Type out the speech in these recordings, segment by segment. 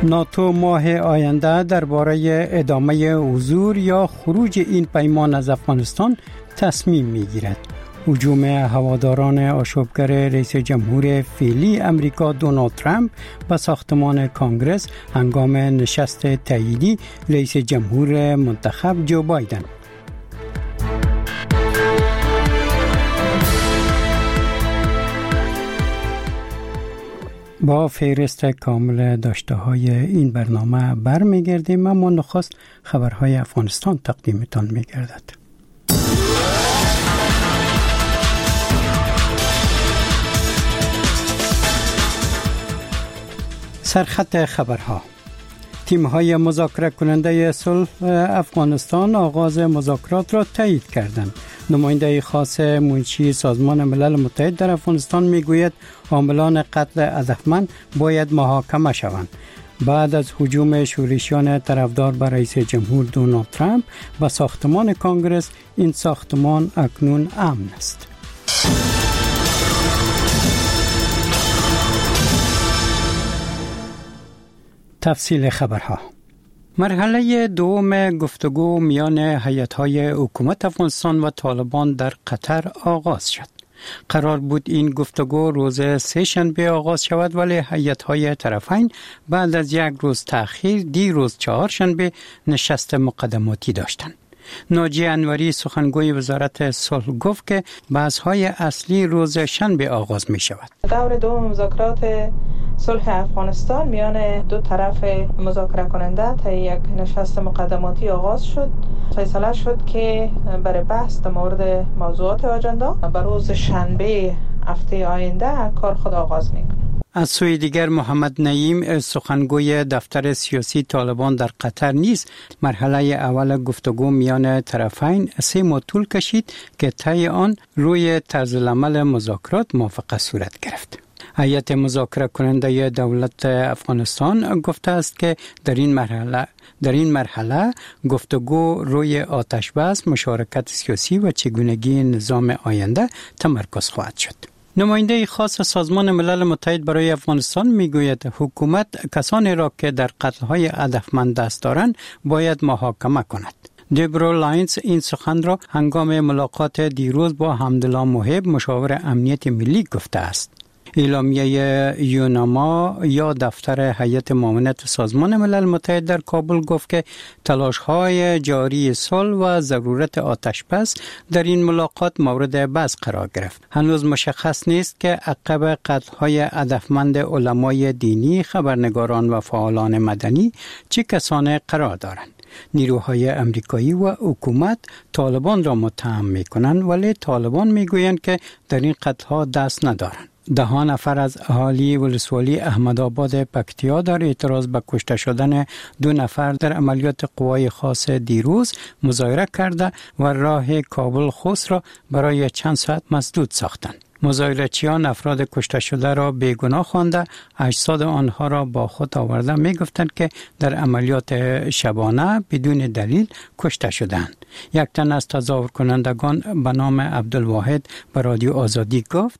ناتو ماه آینده درباره ادامه حضور یا خروج این پیمان از افغانستان تصمیم میگیرد. هجوم هواداران آشوبگر رئیس جمهور فعلی امریکا دونالد ترامپ به ساختمان کانگرس هنگام نشست تاییدی رئیس جمهور منتخب جو بایدن. با فهرست کامل داشته های این برنامه برمیگردیم، اما نخست خبرهای افغانستان تقدیمتان میگردد. سرخط خبرها: تیم‌های مذاکره کننده صلح افغانستان آغاز مذاکرات را تایید کردند. نماینده خاص منشی سازمان ملل متحد در افغانستان میگوید عاملان قتل هدفمند باید محاکمه شوند. بعد از هجوم شورشیان طرفدار بر رئیس جمهور دونالد ترامپ به ساختمان کانگرس، این ساختمان اکنون امن است. تفصیل خبرها: مرحله دوم گفتگو میان هیئت‌های حکومت افغانستان و طالبان در قطر آغاز شد. قرار بود این گفتگو روز سه شنبه آغاز شود، ولی هیئت‌های طرفین بعد از یک روز تأخیر دیروز چهارشنبه نشست مقدماتی داشتند. ناجی انوری سخنگوی وزارت صلح گفت که بحث‌های اصلی روز شنبه آغاز می شود. دور دوم مذاکرات صلح افغانستان میان دو طرف مذاکره کننده تا یک نشست مقدماتی آغاز شد. فیصله شد که برای بحث در مورد موضوعات آجندا بر روز شنبه هفته آینده کار خود آغاز می‌کند. از سوی دیگر محمد نعیم سخنگوی دفتر سیاسی طالبان در قطر نیز مرحله اول گفتگو میان طرفین 3 ماه طول کشید که طی آن روی طرز العمل مذاکرات موافقت صورت گرفت. هیئت مذاکره کننده دولت افغانستان گفته است که در این مرحله گفتگو روی آتش بس، مشارکت سیاسی و چگونگی نظام آینده تمرکز خواهد شد. نماینده خاص سازمان ملل متحد برای افغانستان میگوید حکومت کسانی را که در قتل‌های هدفمند دست دارند باید محاکمه کند. دبرا لاینز این سخن را هنگام ملاقات دیروز با حمدالله محب مشاور امنیت ملی گفته است. اعلامیه یوناما یا دفتر هیئت معاونت سازمان ملل متحد در کابل گفت که تلاش‌های جاری صلح و ضرورت آتش‌بس در این ملاقات مورد بحث قرار گرفت. هنوز مشخص نیست که عقب قتل‌های هدفمند علمای دینی، خبرنگاران و فعالان مدنی چه کسانی قرار دارند. نیروهای امریکایی و حکومت طالبان را متهم می‌کنند، ولی طالبان می‌گویند که در این قتل‌ها دست ندارند. 10 نفر از اهالی ولسوالی احمدآباد پکتیا در اعتراض به کشته شدن 2 نفر در عملیات قوای خاص دیروز مظاهره کرده و راه کابل خوست را برای چند ساعت مسدود ساختند. مظاهره‌چیان افراد کشته شده را بیگناه خوانده اجساد آنها را با خود آورده می‌گفتند که در عملیات شبانه بدون دلیل کشته شدند. یک تن از تظاهر کنندگان به نام عبدالواحد به رادیو آزادی گفت: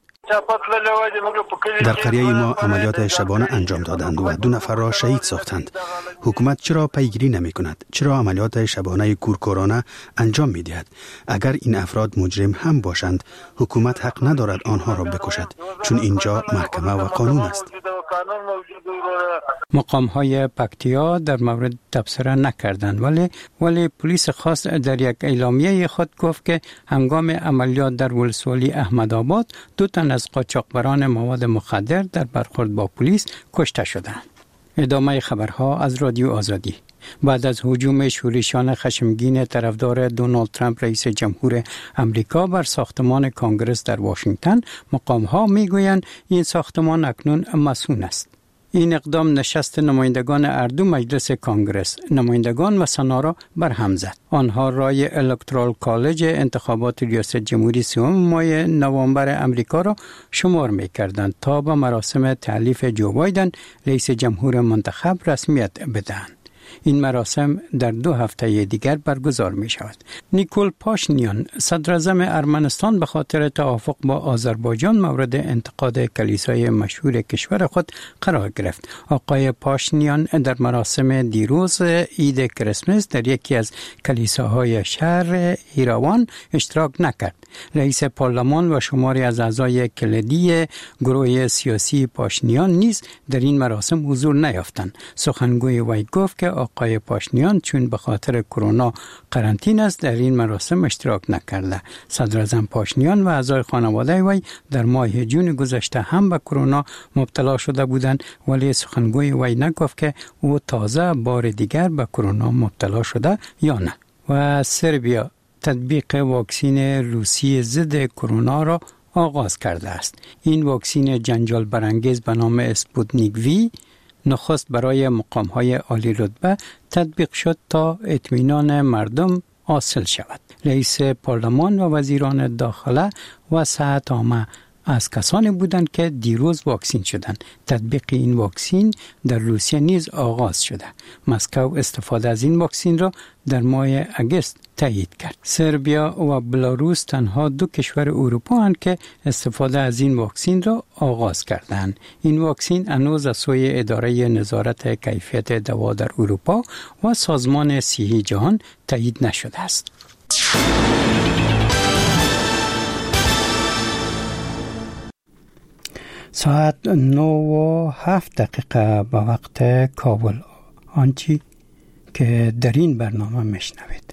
در قریه ما عملیات شبانه انجام دادند و 2 نفر را شهید ساختند. حکومت چرا پیگیری نمی کند؟ چرا عملیات شبانه کورکورانه انجام می دهد؟ اگر این افراد مجرم هم باشند، حکومت حق ندارد آنها را بکشد، چون اینجا محکمه و قانون است. مقام‌های پکتیا در مورد تبصره نکردند، ولی پلیس خاص در یک اعلامیه خود گفت که هنگام عملیات در ولسوالی احمدآباد 2 تن از قاچاقبران مواد مخدر در برخورد با پلیس کشته شدند. ادامه خبرها از رادیو آزادی. بعد از هجوم شورشیان خشمگین طرفدار دونالد ترامپ رئیس جمهور امریکا بر ساختمان کانگرس در واشنگتن، مقام‌ها میگویند این ساختمان اکنون مسکون است. این اقدام نشست نمایندگان اردو مجلس کانگرس، نمایندگان و سنا را برهم زد. آنها رای الکترال کالج انتخابات ریاست جمهوری 3 ماه نوامبر امریکا را شمار می‌کردند تا به مراسم تعلیف جو بایدن رئیس جمهور منتخب رسمیت بدهند. این مراسم در 2 هفته دیگر برگزار می شود. نیکول پاشینیان صدراعظم ارمنستان به خاطر توافق با آذربایجان مورد انتقاد کلیسای مشهور کشور خود قرار گرفت. آقای پاشینیان در مراسم دیروز عید کریسمس در یکی از کلیساهای شهر ایراوان اشتراک نکرد. رئیس پارلمان و شماری از اعضای کلیدی گروه سیاسی پاشینیان نیز در این مراسم حضور نیافتند. سخنگوی وی گفت که آقای پاشینیان چون به خاطر کرونا قرنطینه است در این مراسم اشتراک نکرده. صدراعظم پاشینیان و اعضای خانواده وی در ماه جون گذشته هم به کرونا مبتلا شده بودند، ولی سخنگوی وی نگفت که او تازه بار دیگر به کرونا مبتلا شده یا نه. و سربیا تطبیق واکسن روسی ضد کرونا را آغاز کرده است. این واکسن جنجال برانگیز به نام اسپوتنیک وی نخست برای مقام‌های عالی رتبه تطبیق شد تا اطمینان مردم حاصل شود. رئیس پارلمان و وزیران داخله و صحت عامه از کسانی بودند که دیروز واکسین شدند. تطبیق این واکسین در روسیه نیز آغاز شده. مسکو استفاده از این واکسین را در ماه اگست تایید کرد. سربیا و بلاروس تنها 2 کشور اروپا هستند که استفاده از این واکسین را آغاز کردند. این واکسین هنوز از سوی اداره نظارت کیفیت دوا در اروپا و سازمان صحی جهان تایید نشده است. ساعت 9:07 به وقت کابل. آنچه که در این برنامه میشنوید.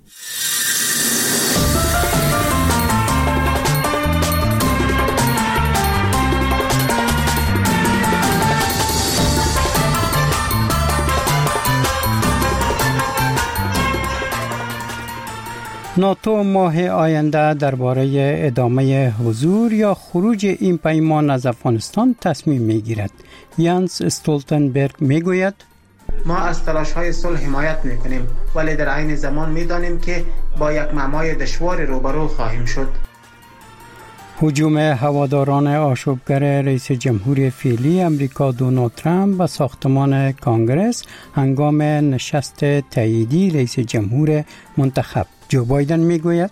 ناتو ماه آینده درباره ادامه حضور یا خروج این پیمان از افغانستان تصمیم میگیرد. یانس استولتنبرگ میگوید ما از تلاش‌های صلح حمایت میکنیم، ولی در عین زمان میدانیم که با یک معمای دشوار روبرو خواهیم شد. هجوم هواداران آشوبگر رئیس جمهور فعلی امریکا دونالد ترامپ به ساختمان کانگرس هنگام نشست تاییدی رئیس جمهور منتخب. جو بایدن میگوید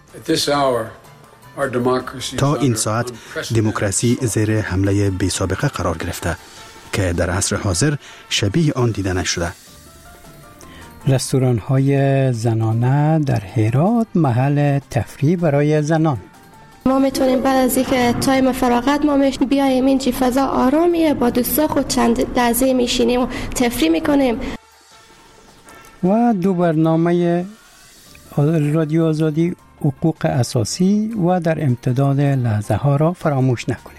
تا این ساعت دموکراسی زیر حمله بی سابقه قرار گرفته که در عصر حاضر شبیه آن دیده نشده. رستوران‌های زنانه در هرات محل تفریح برای زنان. ما میتونیم بعد از اینکه تایم فراغت ما بیایم اینجا فضا آرامیه، با دوستا خود چند لحظه میشینیم و تفریح میکنیم. و 2 برنامه رادیو آزادی حقوق اساسی و در امتداد لحظه ها را فراموش نکنید.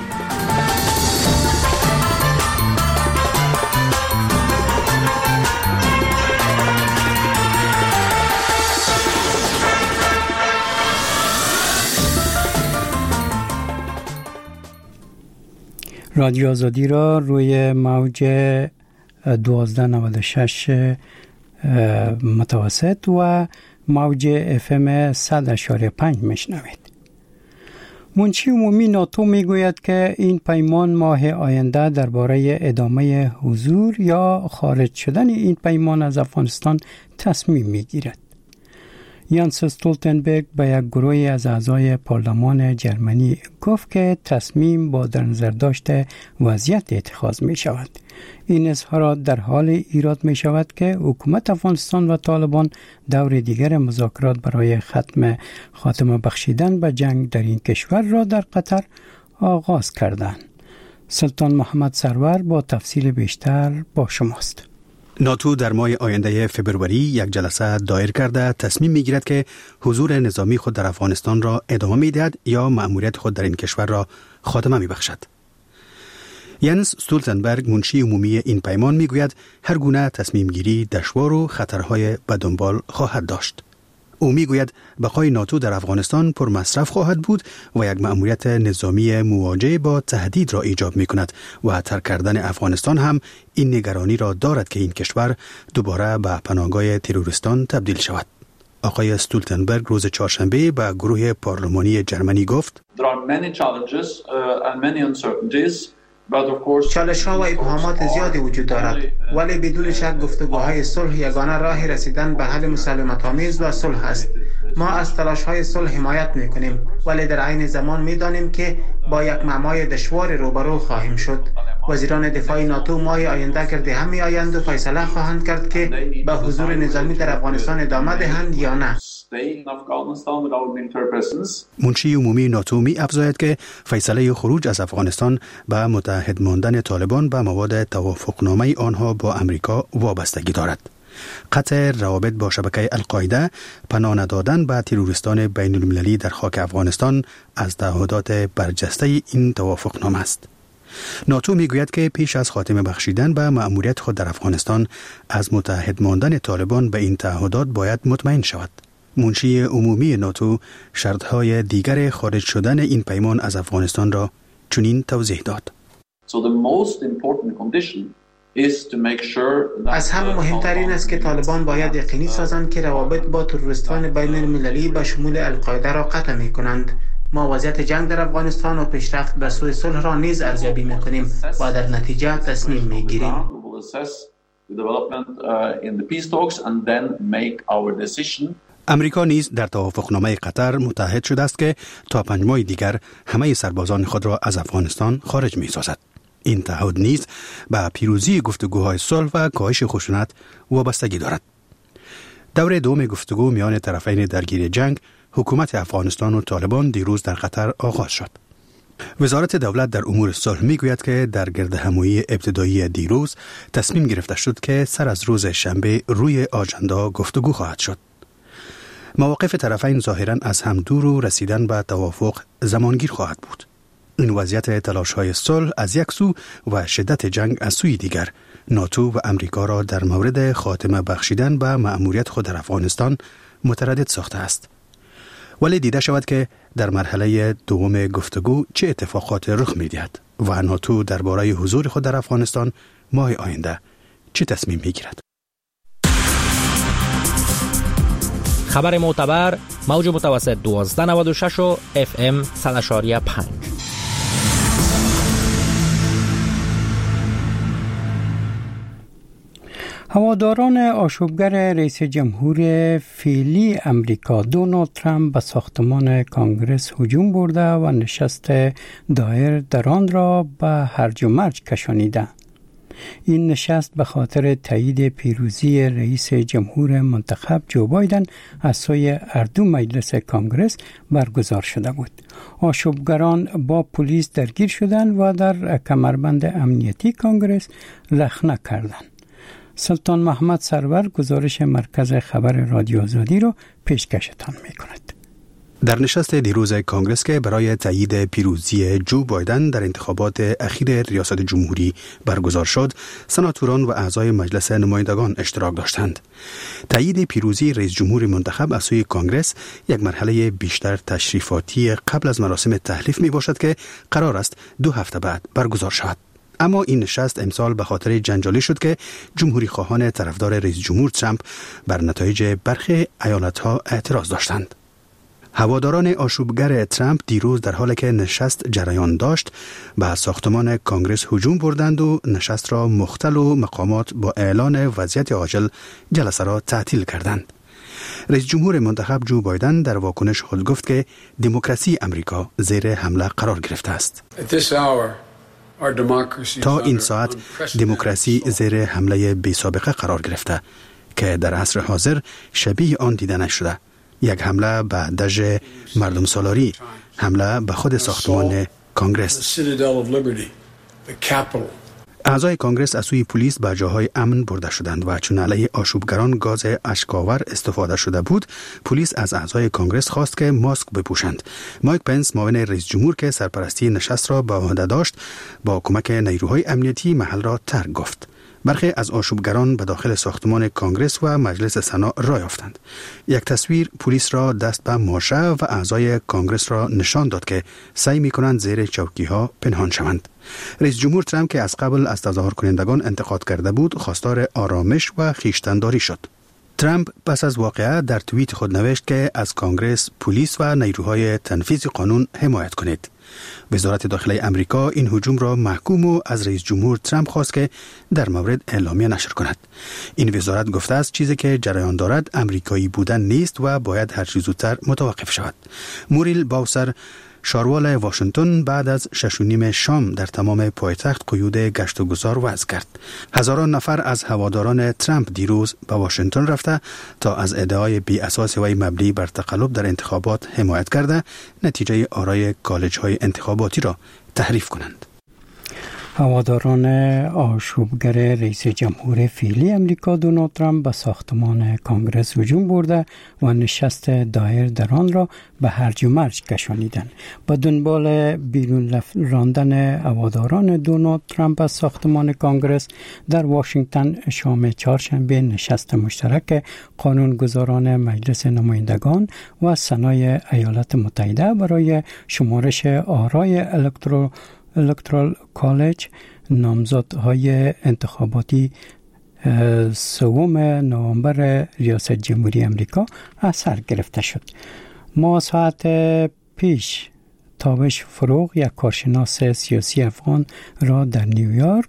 رادیو آزادی را روی موج 1296 متوسط و موج FM 100.5 میشنوید. منشی عمومی ناتو میگوید که این پیمان ماه آینده درباره ادامه حضور یا خارج شدن این پیمان از افغانستان تصمیم میگیرد. یانس استولتنبرگ به یک گروه از اعضای پارلمان جرمنی گفت که تصمیم با در نظر داشته وضعیت اتخاذ می شود. این اظهارات در حال ایراد می شود که حکومت افغانستان و طالبان دور دیگر مذاکرات برای خاتمه بخشیدن به جنگ در این کشور را در قطر آغاز کردند. سلطان محمد سرور با تفصیل بیشتر با شماست. ناتو در ماه آینده فبروری یک جلسه دایر کرده تصمیم میگیرد که حضور نظامی خود در افغانستان را ادامه میدهد یا مأموریت خود در این کشور را خاتمه میبخشد. یانس استولتنبرگ منشی عمومی این پیمان میگوید هر گونه تصمیم گیری دشوار و خطرهای به دنبال خواهد داشت. او میگوید بقای ناتو در افغانستان پر مصرف خواهد بود و یک مأموریت نظامی مواجه با تهدید را ایجاب می کند و ترک کردن افغانستان هم این نگرانی را دارد که این کشور دوباره به پناهگاه تروریستان تبدیل شود. آقای استولتنبرگ روز چهارشنبه به گروه پارلمانی جرمنی گفت: There are many challenges and many uncertainties چالش‌ها و ابهامات زیادی وجود دارد، ولی بدون شک گفتگوهای صلح یگانه راه رسیدن به حل مسالمت‌آمیز و صلح است. ما از تلاش‌های صلح حمایت می‌کنیم، ولی در عین زمان می‌دانیم که با یک معمای دشوار روبرو خواهیم شد. وزیران دفاع ناتو ماه آینده گرد هم می‌آیند و فیصله خواهند کرد که به حضور نظامی در افغانستان ادامه دهند یا نه. منشی عمومی ناتو می افزاید که فیصله خروج از افغانستان به متحد ماندن طالبان به مواد توافقنامه آنها با امریکا وابستگی دارد. قطع روابط با شبکه القاعده، پناه ندادن به تروریستان بین المللی در خاک افغانستان از تعهدات برجسته این توافقنامه است. ناتو میگوید که پیش از خاتمه بخشیدن به مأموریت خود در افغانستان از متحد ماندن طالبان به این تعهدات باید مطمئن شود. منشی عمومی ناتو شرطهای دیگر خارج شدن این پیمان از افغانستان را چنین توضیح داد. از همه مهمترین است که طالبان باید یقینی سازند که روابط با تروریستان بین المللی به شمول القاعده را قطع می کنند. ما وضعیت جنگ در افغانستان و پیشرفت به سوی صلح را نیز ارزیابی می کنیم و در نتیجه تصمیم می گیریم. امریکا نیز در توافقنامه قطر متحد شده است که تا 5 ماه دیگر همه سربازان خود را از افغانستان خارج می سازد. این تعهد نیز به پیروزی گفتگوهای صلح و کاهش خشونت وابستگی دارد. دوره دوم گفتگو میان طرفین درگیر جنگ، حکومت افغانستان و طالبان دیروز در قطر آغاز شد. وزارت دولت در امور صلح میگوید که در گردهمایی ابتدایی دیروز تصمیم گرفته شد که سر از روز شنبه روی آژاندا گفتگو خواهد شد. مواقف طرفین ظاهراً از هم دور و رسیدن به توافق زمانگیر خواهد بود. این وضعیت تلاش‌های صلح از یک سو و شدت جنگ از سوی دیگر ناتو و امریکا را در مورد خاتمه بخشیدن به مأموریت خود در افغانستان متردد ساخته است. ولی دیده شود که در مرحله دوم گفتگو چه اتفاقات رخ می‌دهد و ناتو درباره حضور خود در افغانستان ماه آینده چه تصمیم می‌گیرد. خبر معتبر موج متوسط 1296 و FM 100.5. هواداران آشوبگر رئیس جمهور فعلی امریکا دونالد ترامپ به ساختمان کانگرس هجوم برده و نشست دایر در آن را به هرج و مرج کشانیده. این نشست به خاطر تایید پیروزی رئیس جمهور منتخب جو بایدن از سوی اردو مجلس کانگرس برگزار شده بود. آشوبگران با پلیس درگیر شدند و در کمربند امنیتی کانگرس رخنه کردند. سلطان محمد سرور گزارش مرکز خبر رادیو آزادی را پیشکشتان می کند. در نشست دیروز کانگرس که برای تایید پیروزی جو بایدن در انتخابات اخیر ریاست جمهوری برگزار شد، سناتوران و اعضای مجلس نمایندگان اشتراک داشتند. تایید پیروزی رئیس جمهور منتخب از سوی کانگرس یک مرحله بیشتر تشریفاتی قبل از مراسم تحلیف می باشد که قرار است 2 هفته بعد برگزار شود. اما این نشست امسال به خاطر جنجالی شد که جمهوری خواهان طرفدار رئیس جمهور ترامپ بر نتایج برخی ایالت‌ها اعتراض داشتند. هواداران آشوبگر ترامپ دیروز در حالی که نشست جریان داشت به ساختمان کانگرس هجوم بردند و نشست را مختل و مقامات با اعلان وضعیت عاجل جلسه را تعطیل کردند. رئیس جمهور منتخب جو بایدن در واکنش خود گفت که دموکراسی امریکا زیر حمله قرار گرفته است. تا این ساعت دموکراسی زیر حمله بی سابقه قرار گرفته که در عصر حاضر شبیه آن دیده نشده. یک حمله به دژ مردم سالاری، حمله به خود ساختمان کانگرس. اعضای کانگرس از سوی پلیس به جاهای امن برده شدند و چون علیه آشوبگران گاز اشک‌آور استفاده شده بود، پلیس از اعضای کانگرس خواست که ماسک بپوشند. مایک پنس معاون رئیس جمهور که سرپرستی نشست را به عهده داشت، با کمک نیروهای امنیتی محل را ترک گفت. برخی از آشوبگران به داخل ساختمان کانگرس و مجلس سنا راه یافتند. یک تصویر پلیس را دست به ماشه و اعضای کانگرس را نشان داد که سعی می‌کنند زیر چوکی‌ها پنهان شوند. رئیس جمهور ترامپ که از قبل از تظاهر کنندگان انتقاد کرده بود، خواستار آرامش و خویشتن‌داری شد. ترامپ پس از واقعه در توییت خود نوشت که از کانگرس، پلیس و نیروهای تنفیذ قانون حمایت کنید. وزارت داخلی امریکا این هجوم را محکوم و از رئیس جمهور ترامپ خواست که در مورد اعلامیه نشر کند. این وزارت گفته است چیزی که جریان دارد امریکایی بودن نیست و باید هر چه زودتر متوقف شود. موریل باوسر، شاروال واشنگتن، بعد از 6:30 شام در تمام پایتخت قیود گشت و گذار وضع کرد. هزاران نفر از هواداران ترامپ دیروز به واشنگتن رفته تا از ادعای بی اساس وی مبنی بر تقلب در انتخابات حمایت کرده نتیجه آرای کالج‌های انتخاباتی را تحریف کنند. هواداران آشوبگر رئیس جمهور فعلی امریکا دونالد ترامپ به ساختمان کانگرس هجوم برده و نشست دایر در آن را به هرج و مرج کشانیدند. با دنبال بیرون راندن هواداران دونالد ترامپ از ساختمان کانگرس در واشنگتن شام چهارشنبه نشست مشترک قانونگذاران مجلس نمایندگان و سنای ایالات متحده برای شمارش آرای الکترال کالج نامزدهای انتخاباتی 3 نوامبر ریاست جمهوری امریکا از سر گرفته شد. ما ساعت پیش تابش فروغ، یک کارشناس سیاسی افغان را در نیویورک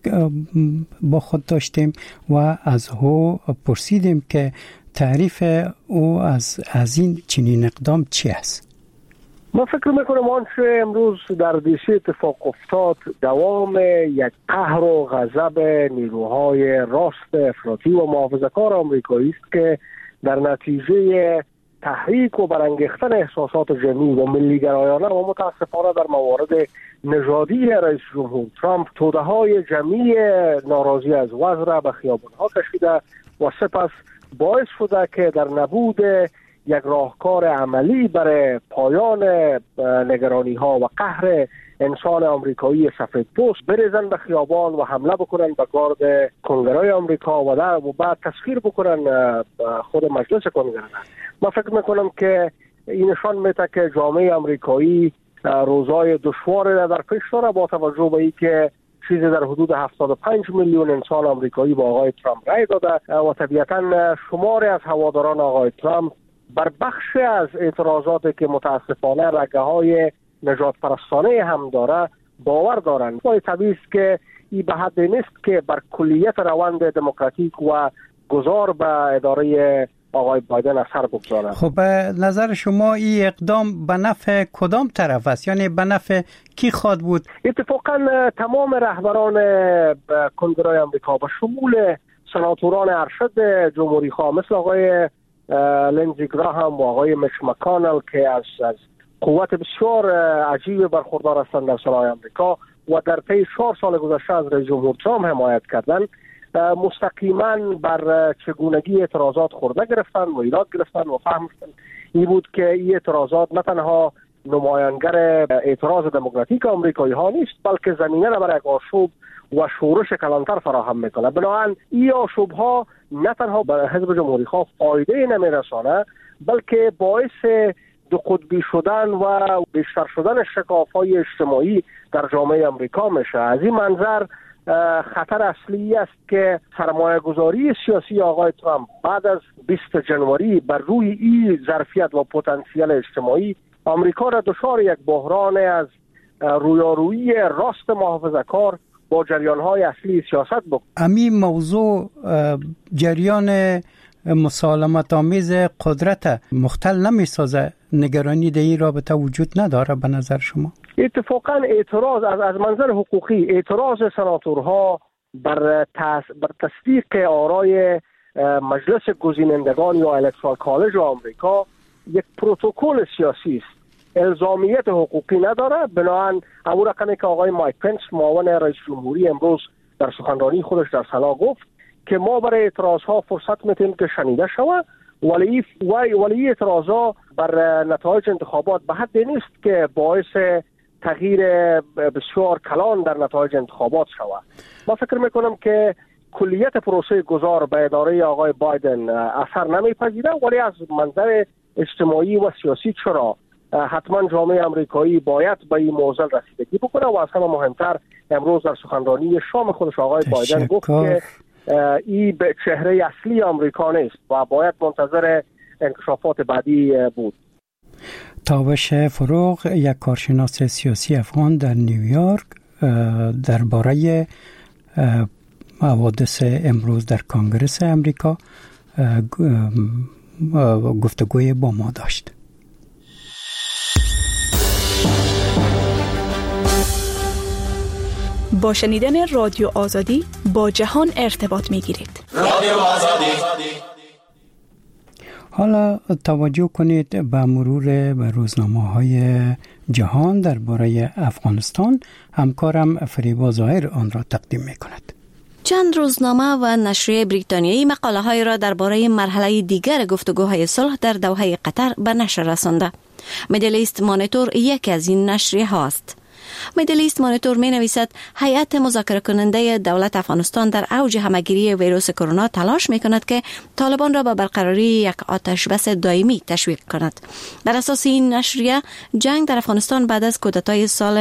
با خود داشتیم و از او پرسیدیم که تعریف او از این چنین اقدام چی است؟ ما فکر میکنم آنچه امروز در دیسی اتفاق افتاد دوام یک قهر و غضب نیروهای راست افراطی و محافظه‌کار آمریکایی است که در نتیجه تحریک و برانگیختن احساسات جمعی و ملی‌گرایانه و متاسفانه در موارد نژادی رئیس جمهور ترامپ توده‌های جمعی ناراضی از وضع را به خیابان‌ها کشیده و سپس باعث شده که در نبود یک راهکار عملی برای پایان نگرانی ها و قهر انسان آمریکایی سفید پوست بریزن به خیابان و حمله بکنن به گارد کنگره‌های آمریکا و بعد تسخیر بکنن خود مجلس کنگره. من فکر میکنم که این نشان میده که جامعه آمریکایی روزای دشواری در پیش داره با توجه به اینکه چیزی در حدود 75 میلیون انسان آمریکایی با آقای ترامپ رای داده و طبیعتاً شماری از هواداران آقای ترامپ بر بخش از اعتراضاتی که متاسفانه رگه‌های نجات پرستانه هم داره باور دارند. ولی طبیعی است که این به حد نیست که بر کلیت روند دموکراتیک و گذار به اداره آقای بایدن اثر بگذاره. خب به نظر شما این اقدام به نفع کدام طرف است؟ یعنی به نفع کی خواد بود؟ اتفاقا تمام رهبران کنگره آمریکا به شمول سناتوران ارشد جمهوری خواه مثل آقای لینزی گراهام و آقای میچ مکانل که از قوت بسیار عجیب برخوردار هستند در سنای آمریکا و در طی 4 سال گذشته از رئیس جمهور ترامپ حمایت کردند، مستقیما بر چگونگی اعتراضات خورده گرفتن و ایراد گرفتن و فهمیدن این بود که این اعتراضات نه تنها نمایانگر اعتراض دموکراتیک آمریکایی ها نیست بلکه زمینه را برای آشوب و شورش کلانتر فراهم میکنه. بنابراین این آشوب ها نه تنها به حزب جمهوری خواه فایده نمیرسانه بلکه باعث دو قطبی شدن و بیشتر شدن شکاف‌های اجتماعی در جامعه آمریکا میشه. از این منظر خطر اصلی است که سرمایه گذاری سیاسی آقای ترامپ بعد از 20 جنوری بر روی این ظرفیت و پتانسیل اجتماعی آمریکا را دچار یک بحران از رویارویی راست محافظه‌کار با جریان‌های اصلی سیاست بود. همین موضوع جریان مسالمت آمیز قدرت مختل نمی‌سازه؟ نگرانی در این رابطه وجود نداره به نظر شما؟ اتفاقا اعتراض از منظر حقوقی اعتراض سناتورها بر تصدیق آرای مجلس گزینندگان یا الکترال کالج آمریکا یک پروتکل سیاسی است، الزامیت حقوقی نداره. بنابراین همون رقمی که آقای مایک پنس معاون رئیس جمهوری امروز در سخنرانی خودش در سنا گفت که ما برای اعتراضها فرصت میتیم که شنیده شود، ولی اعتراضها بر نتایج انتخابات به حد نیست که باعث تغییر بسیار کلان در نتایج انتخابات شود. من فکر میکنم که کلیت پروسه گذار به اداره آقای بایدن اثر نمیپذیره، ولی از منظر اجتماعی و سیاسی چرا حتما جامعه آمریکایی باید به این موضوع رسیدگی بکنه. و از همه مهمتر امروز در سخنرانی شام خودش آقای بایدن گفت که این به چهره اصلی آمریکا نیست و باید منتظر انکشافات بعدی بود. تابش فروغ، یک کارشناس سیاسی افغان در نیویورک، درباره حوادث امروز در کنگره امریکا گفتگوی با ما داشت. با شنیدن رادیو آزادی با جهان ارتباط می‌گیرید. رادیو آزادی. حالا توجه کنید به مرور به روزنامه‌های جهان درباره افغانستان. همکارم فریبا ظاهر آن را تقدیم می‌کند. چند روزنامه و نشریه بریتانیایی مقاله‌های را درباره مرحله دیگر گفتگوهای صلح در دوحه قطر به نشر رسانده. میدل ایست مانیتور یکی از این نشریه هاست. میدل ایست مانیتور می نویسد هیئت مذاکره کننده دولت افغانستان در اوج همه‌گیری ویروس کرونا تلاش می کند که طالبان را به برقراری یک آتش بس دائمی تشویق کند. بر اساس این نشریه جنگ در افغانستان بعد از کودتای سال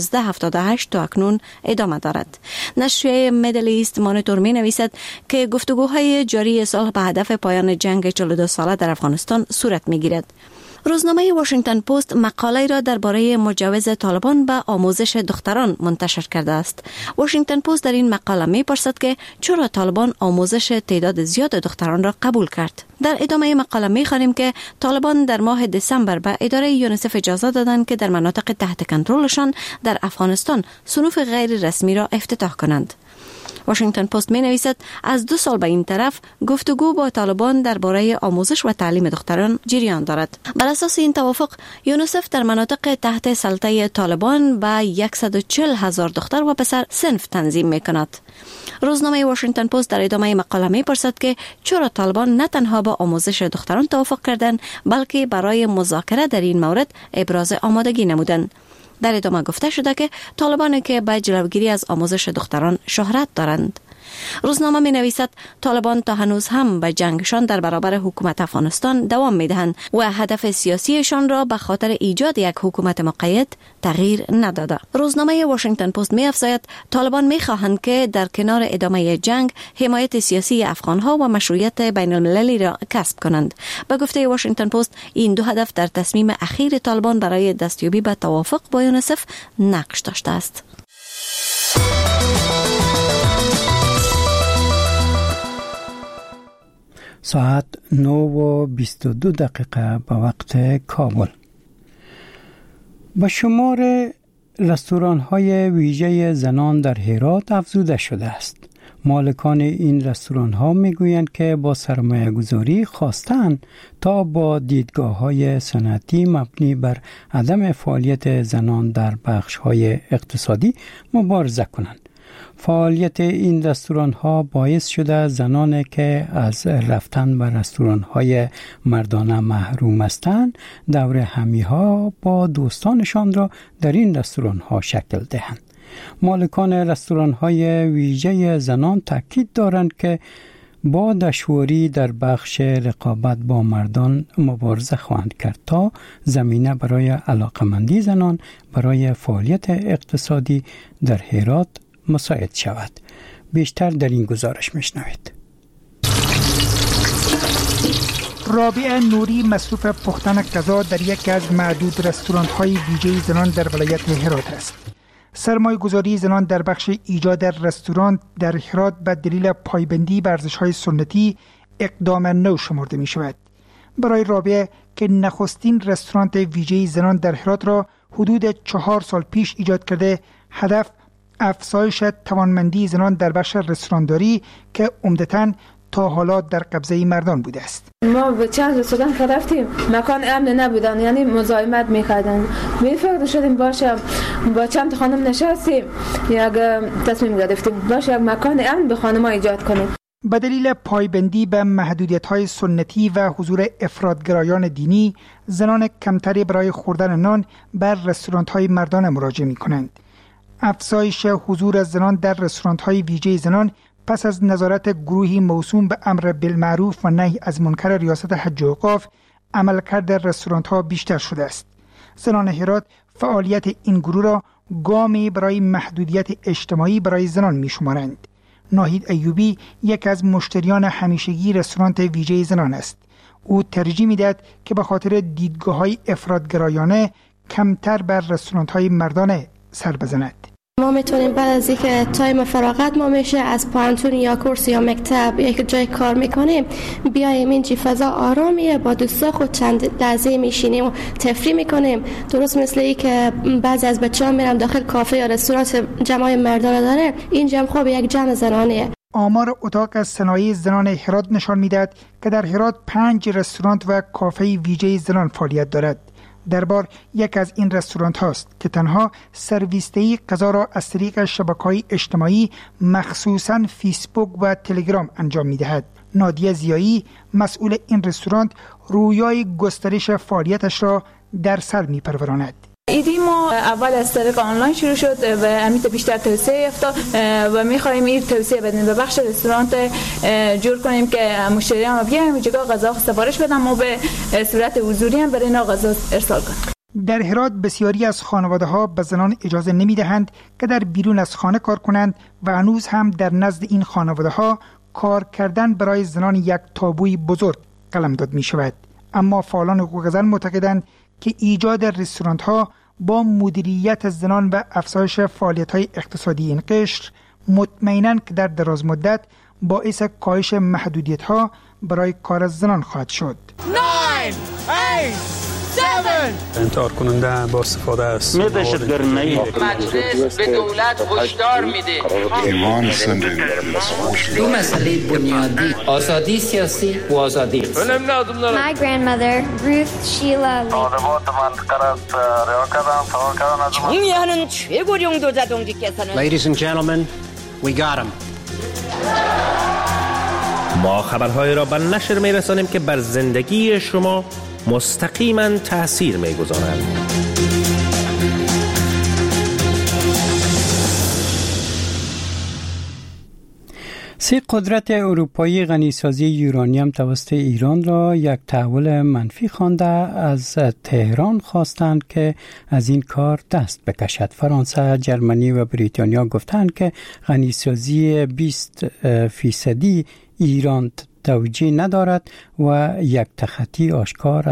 1978 تا اکنون ادامه دارد. نشریه میدل ایست مانیتور می نویسد که گفتگوهای جاری صلح به هدف پایان جنگ 42 ساله در افغانستان صورت می گیرد. روزنامه واشنگتن پست مقاله را درباره مجوز طالبان به آموزش دختران منتشر کرده است. واشنگتن پست در این مقاله می‌پرسد که چرا طالبان آموزش تعداد زیاد دختران را قبول کرد. در ادامه مقاله می‌خوانیم که طالبان در ماه دسامبر به اداره یونیسف اجازه دادند که در مناطق تحت کنترلشان در افغانستان صنوف غیر رسمی را افتتاح کنند. واشنگتن پست می نویسد از 2 سال به این طرف گفتگو با طالبان درباره آموزش و تعلیم دختران جریان دارد. بر اساس این توافق یونیسف در مناطق تحت سلطه طالبان به 140,000 دختر و پسر صنف تنظیم می کند. روزنامه واشنگتن پست در ادامه مقاله می پرسد که چرا طالبان نه تنها با آموزش دختران توافق کردند بلکه برای مذاکره در این مورد ابراز آمادگی نمودند. در ادامه گفته شده که طالبانی که به جلوگیری از آموزش دختران شهرت دارند. روزنامه می نویسد طالبان تا هنوز هم به جنگشان در برابر حکومت افغانستان دوام می دهند و هدف سیاسیشان را به خاطر ایجاد یک حکومت مقید تغییر نداده. روزنامه واشنگتن پست می افزاید طالبان می خواهند که در کنار ادامه جنگ حمایت سیاسی افغانها و مشروعیت بین المللی را کسب کنند. به گفته واشنگتن پست این دو هدف در تصمیم اخیر طالبان برای دستیابی به توافق با یونیسف نقش داشته است. ساعت 9:22 به وقت کابل. به شمار رستوران‌های ویژه زنان در هرات افزوده شده است. مالکان این رستوران‌ها می‌گویند که با سرمایه‌گذاری خواستند تا با دیدگاه‌های صنعتی مبنی بر عدم فعالیت زنان در بخش‌های اقتصادی مبارزه کنند. فعالیت این رستوران‌ها باعث شده زنانی که از رفتن به رستوران‌های مردانه محروم هستند دور همی‌ها با دوستانشان را در این رستوران‌ها شکل دهند. مالکان رستوران‌های ویژه زنان تاکید دارند که با دشواری در بخش رقابت با مردان مبارزه خواهند کرد تا زمینه برای علاقمندی زنان برای فعالیت اقتصادی در هرات مساعد شود. بیشتر در این گزارش میشنوید. رابعه نوری مصروف پختن غذا در یکی از معدود رستوران‌های ویژه زنان در ولایت هرات است. سرمایه‌گذاری زنان در بخش ایجاد رستوران در هرات به دلیل پایبندی بر ارزش‌های سنتی اقدام نو شمرده می‌شود. برای رابعه که نخستین رستوران ویژه زنان در هرات را حدود 4 سال پیش ایجاد کرده، هدف افزایش توانمندی زنان در بخش رستورانداری که عمدتاً تا حالا در قبضه مردان بوده است. ما به چند رستوران رفتیم، مکان امن نبودن، یعنی مزاحمت می‌کردن. فکر شدیم باشه با چند خانم نشستیم، یک تصمیم گرفتیم باشه یک مکان امن به خانم‌ها ایجاد کنیم. به دلیل پایبندی به محدودیت‌های سنتی و حضور افراط‌گرایان دینی، زنان کمتری برای خوردن نان بر رستوران‌های مردانه مراجعه می‌کنند. افزایش حضور زنان در رستوران‌های ویژه زنان پس از نظارت گروهی موسوم به امر بالمعروف و نهی از منکر ریاست حج و اوقاف، عملکرد رستوران‌ها بیشتر شده است. زنان هرات فعالیت این گروه را گامی برای محدودیت اجتماعی برای زنان می‌شمارند. ناهید ایوبی یک از مشتریان همیشگی رستوران ویژه زنان است. او ترجیح می‌دهد که به خاطر دیدگاه‌های افراط‌گرایانه کمتر بر رستوران‌های مردانه سر بزند. ما میتونیم بعد از اینکه تایم فراغت ما میشه از پانتون یا کورس یا مکتب یک جای کار میکنیم بیایم اینجا فضا آرامیه، با دوستا خود چند لحظه میشینیم و تفریح میکنیم. درست مثل ای که بعضی از بچه‌ها میرن داخل کافه یا رستوران جمع مردانه داره، اینجا هم خوب یک جمع زنانیه. آمار اتاق از صنایع زنان هرات نشان میدهد که در هرات 5 رستوران و کافه ویژه زنان فعالیت دارد. در بار یک از این رستوران هاست که تنها سرویسدهی غذا را از طریق شبکه‌های اجتماعی مخصوصاً فیسبوک و تلگرام انجام می‌دهد. نادیه زیایی مسئول این رستوران رویای گسترش فعالیتش را در سر می‌پروراند. ایدی ما اول از طریق آنلاین شروع شد و امیت بیشتر توسعه یافت و می‌خوایم این توسعه بدیم و بخش رستوران جور کنیم که مشتریان بیان اینجا غذا سفارش بدن و به صورت حضوری هم برای اینا غذا ارسال کنیم. در هرات بسیاری از خانواده‌ها به زنان اجازه نمی‌دهند که در بیرون از خانه کار کنند و هنوز هم در نزد این خانواده‌ها کار کردن برای زنان یک تابوی بزرگ قلمداد می‌شود. اما فعالان حقوق زن معتقدند که ایجاد رستوران‌ها با مدیریت زنان و افزایش فعالیت‌های اقتصادی این قشر مطمئناً که در دراز مدت باعث کاهش محدودیت‌ها برای کار زنان خواهد شد. 9 8 7 انتحار کننده با استفاده از مجلس به دولت هشدار میده دو مسئله بنیادی، آزادی سیاسی و آزادی. My grandmother Ruth Sheila 정의하는 최고령도 자동직께서는 Ladies and gentlemen, we got him. ما خبرهای را به نشر می‌رسانیم که بر زندگی شما مستقیما تأثیر می‌گذارند. سه قدرت اروپایی غنیسازی یورانیم توسط ایران را یک تحول منفی خوانده از تهران خواستند که از این کار دست بکشد. فرانسه، جرمنی و بریتانیا گفتند که غنیسازی 20% ایران توجیه ندارد و یک تخطی آشکار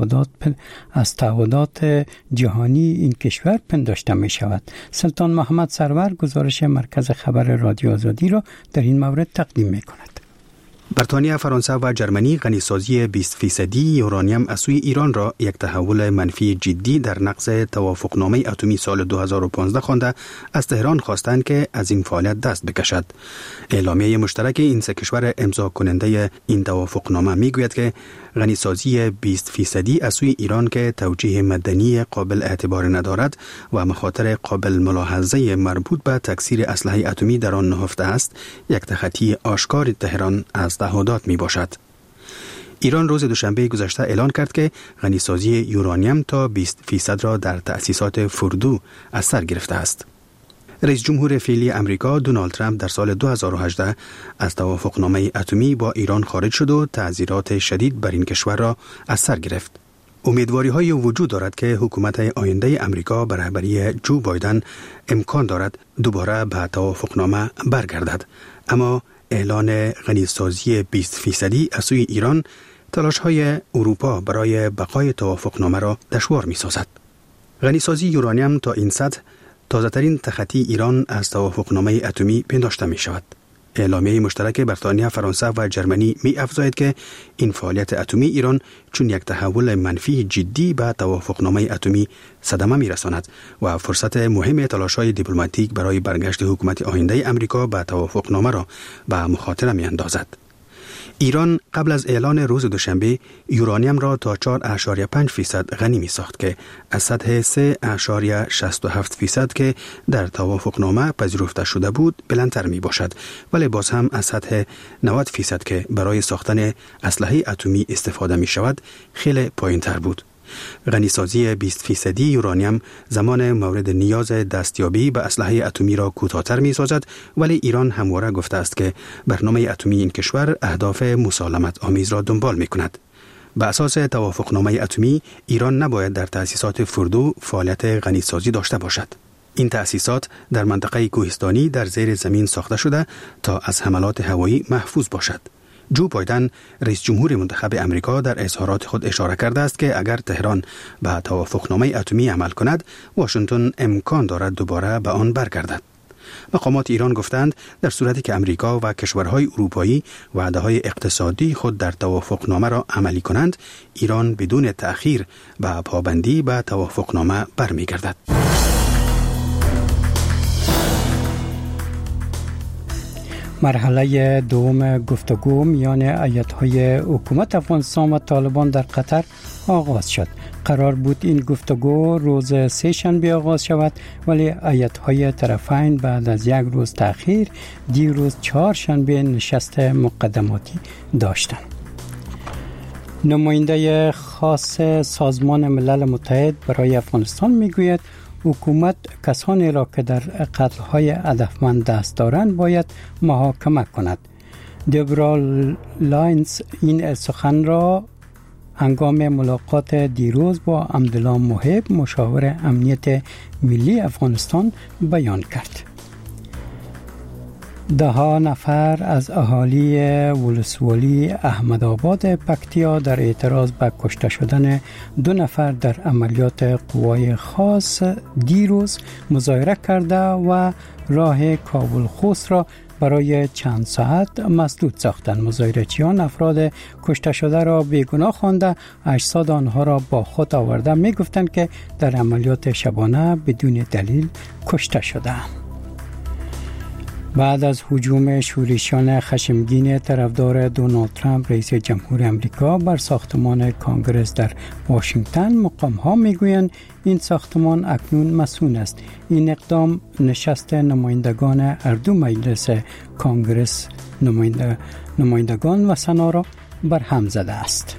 از تعهدات جهانی این کشور پنداشته می شود. سلطان محمد سرور گزارش مرکز خبر رادیو آزادی را در این مورد تقدیم می کند. بریتانیا، فرانسه و جرمنی غنیسازی 20% یورانیم از سوی ایران را یک تحول منفی جدی در نقض توافقنامه اتمی سال 2015 خوانده از تهران خواستند که از این فعالیت دست بکشد. اعلامیه مشترک این سه کشور امضا کننده این توافقنامه میگوید که غنیسازی 20% از سوی ایران که توجیه مدنی قابل اعتبار ندارد و مخاطر قابل ملاحظه مربوط به تکثیر اسلحه اتمی در آن نهفته است، یک تخطی آشکار تهران از تعهدات می باشد. ایران روز دوشنبه گذشته اعلان کرد که غنیسازی یورانیم تا 20% را در تأسیسات فردو از سر گرفته است. رئیس جمهور فعلی امریکا دونالد ترامپ در سال 2018 از توافقنامه اتمی با ایران خارج شد و تعزیرات شدید بر این کشور را از سر گرفت. امیدواری‌های وجود دارد که حکومت آینده امریکا به رهبری جو بایدن امکان دارد دوباره به توافقنامه برگردد، اما اعلان غنیسازی 20% از سوی ایران تلاش‌های اروپا برای بقای توافقنامه را دشوار می‌سازد. غنیسازی یورانیم تا این سطح تازه‌ترین تخطی ایران از توافقنامه اتمی پنداشته می‌شود. اعلامیه مشترک بریتانیا، فرانسه و جرمنی می‌افزاید که این فعالیت اتمی ایران چون یک تحول منفی جدی به توافقنامه اتمی صدمه می‌رساند و فرصت مهم تلاش‌های دیپلماتیک برای برگشت حکومت آینده امریکا به توافقنامه را به مخاطره می‌اندازد. ایران قبل از اعلان روز دوشنبه یورانیم را تا 4.5% غنی می ساخت که از سطح 3.67% که در توافقنامه پذیرفته شده بود بلندتر می باشد، ولی باز هم از سطح 90% که برای ساختن اسلحه اتمی استفاده می شود خیلی پایین تر بود. غنیسازی 20% یورانیم زمان مورد نیاز دستیابی به اسلحه اتمی را کوتاه‌تر می‌سازد، ولی ایران همواره گفته است که برنامه اتمی این کشور اهداف مسالمت آمیز را دنبال می‌کند. به اساس توافقنامه اتمی ایران نباید در تأسیسات فردو فعالیت غنیسازی داشته باشد. این تأسیسات در منطقه کوهستانی در زیر زمین ساخته شده تا از حملات هوایی محفوظ باشد. جو بایدن رئیس جمهور منتخب امریکا در اظهارات خود اشاره کرده است که اگر تهران به توافقنامه اتمی عمل کند، واشنگتن امکان دارد دوباره به آن برگردد. مقامات ایران گفتند در صورتی که امریکا و کشورهای اروپایی وعده‌های اقتصادی خود در توافقنامه را عملی کنند، ایران بدون تأخیر و پابندی به توافقنامه برمیگردد. مرحله دوم گفتگو میان ایت‌های حکومت افغانستان و طالبان در قطر آغاز شد. قرار بود این گفتگو روز سه شنبه آغاز شود، ولی ایت‌های طرفین بعد از یک روز تأخیر دیروز چهار شنبه نشست مقدماتی داشتند. نماینده خاص سازمان ملل متحد برای افغانستان میگوید حکومت کسانی را که در قتل‌های هدفمند دست دارند باید محاکمه کند. دبرا لاینز این سخن را هنگام ملاقات دیروز با عبدالله محب مشاور امنیت ملی افغانستان بیان کرد. ده نفر از اهالی ولسوالی احمدآباد پکتیا در اعتراض به کشته شدن 2 نفر در عملیات قوای خاص دیروز مظاهره کرده و راه کابل خوست را برای چند ساعت مسدود ساختند. مظاهرچیان افراد کشته شده را بیگناه خوانده اجساد آنها را با خود آورده می گفتند که در عملیات شبانه بدون دلیل کشته شدند. بعد از هجوم شورشیان خشمگین طرفدار دونالد ترامپ رئیس جمهور امریکا بر ساختمان کانگرس در واشنگتن، مقام‌ها میگویند این ساختمان اکنون مسکون است. این اقدام نشست نمایندگان هر دو مجلس کانگرس نمایندگان و سنا را برهم زده است.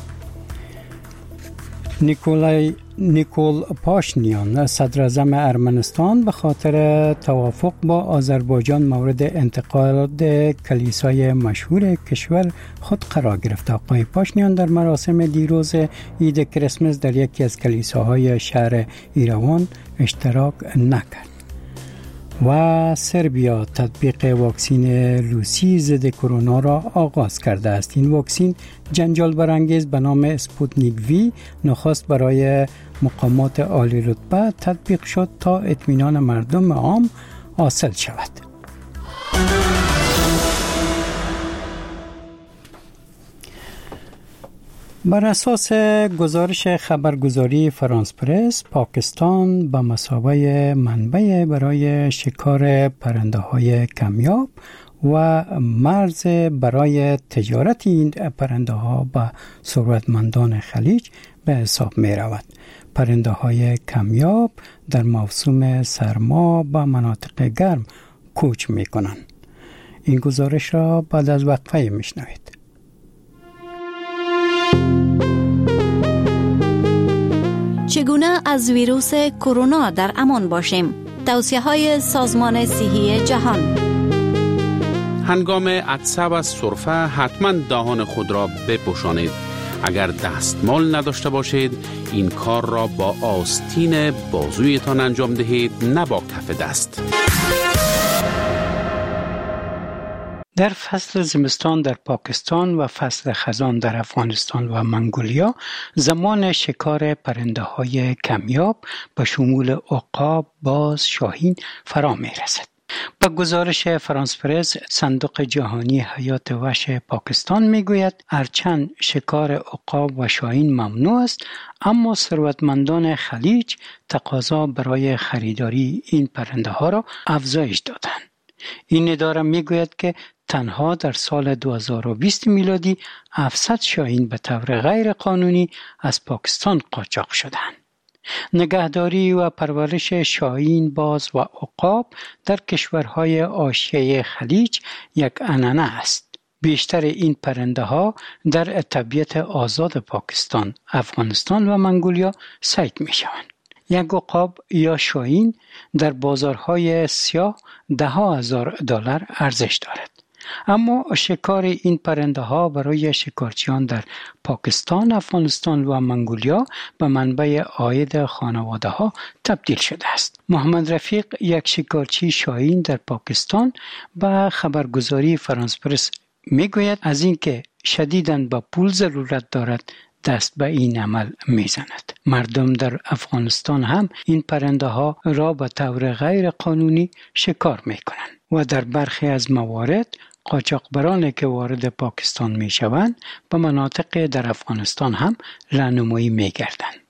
نیکول پاشینیان صدر اعظم ارمنستان به خاطر توافق با آذربایجان مورد انتقاد کلیسای مشهور کشور خود قرار گرفت. آقای پاشینیان در مراسم دیروز عید کریسمس در یکی از کلیساهای شهر ایروان اشتراک نکرد. و سربیا تطبیق واکسین روسی ضد کرونا را آغاز کرده است. این واکسین جنجال برانگیز به نام اسپوتنیک وی نخست برای مقامات عالی رتبه تطبیق شد تا اطمینان مردم عام حاصل شود. بر اساس گزارش خبرگزاری فرانس پرس، پاکستان به مثابه منبع برای شکار پرنده‌های کمیاب و مرز برای تجارت این پرنده‌ها به ثروتمندان خلیج به حساب می رود. پرنده‌های کمیاب در موسم سرما به مناطق گرم کوچ می کنند. این گزارش را بعد از وقفه می شنوید. چگونه از ویروس کرونا در امان باشیم؟ توصیه‌های سازمان صحی جهان. هنگام عطسه و سرفه حتما دهان خود را بپوشانید. اگر دستمال نداشته باشید این کار را با آستین بازویتان انجام دهید، نه با کف دست. در فصل زمستان در پاکستان و فصل خزان در افغانستان و منگولیا زمان شکار پرنده‌های کمیاب به شمول عقاب، باز، شاهین فرا می رسد. با گزارش فرانس پرس، صندوق جهانی حیات وحش پاکستان میگوید هرچند شکار عقاب و شاهین ممنوع است، اما ثروتمندان خلیج تقاضا برای خریداری این پرنده ها را افزایش دادند. این اداره میگوید که تنها در سال 2020 میلادی 700 شاهین به طور غیر قانونی از پاکستان قاچاق شدند. نگهداری و پرورش شاهین، باز و عقاب در کشورهای حاشیه خلیج یک عنعنه است. بیشتر این پرنده ها در طبیعت آزاد پاکستان، افغانستان و منگولیا صید می شوند. یک عقاب یا شاهین در بازارهای سیاه $10,000 ارزش دارد. اما شکار این پرنده ها برای شکارچیان در پاکستان، افغانستان و منگولیا به منبع عاید خانواده ها تبدیل شده است. محمد رفیق، یک شکارچی شاهین در پاکستان، به خبرگزاری فرانس پرس میگوید از اینکه شدیداً با پول ضرورت دارد دست به این عمل میزند. مردم در افغانستان هم این پرنده ها را به طور غیر قانونی شکار میکنند و در برخی از موارد قاچاقبرانی که وارد پاکستان میشوند به مناطق در افغانستان هم راهنمایی میگردند.